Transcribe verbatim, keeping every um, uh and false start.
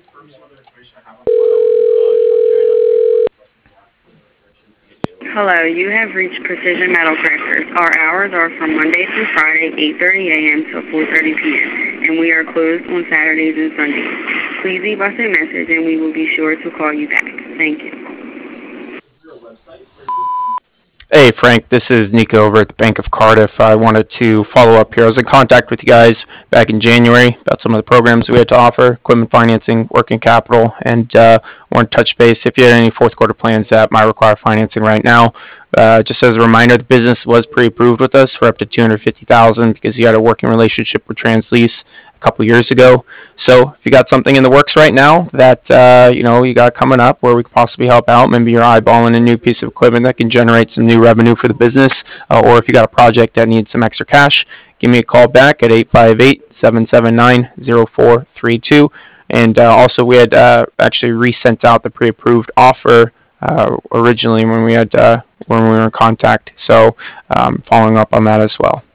Hello, you have reached Precision Metal Crafters. Our hours are from Monday through Friday, eight thirty a m till four thirty p m, and we are closed on Saturdays and Sundays. Please leave us a message and we will be sure to call you back. Thank you. Hey Frank, this is Nico over at the Bank of Cardiff. I wanted to follow up here. I was in contact with you guys back in January about some of the programs we had to offer, equipment financing, working capital, and uh, wanted to touch base if you had any fourth quarter plans that might require financing right now. Uh, just as a reminder, the business was pre-approved with us for up to two hundred fifty thousand dollars because you had a working relationship with Translease a couple years ago. So if you got something in the works right now that uh, you know you got coming up where we could possibly help out, maybe you're eyeballing a new piece of equipment that can generate some new revenue for the business, uh, or if you got a project that needs some extra cash, give me a call back at eight five eight, seven seven nine, zero four three two. And uh, also, we had uh, actually resent out the pre-approved offer uh, originally when we had uh, when we were in contact. So um, following up on that as well.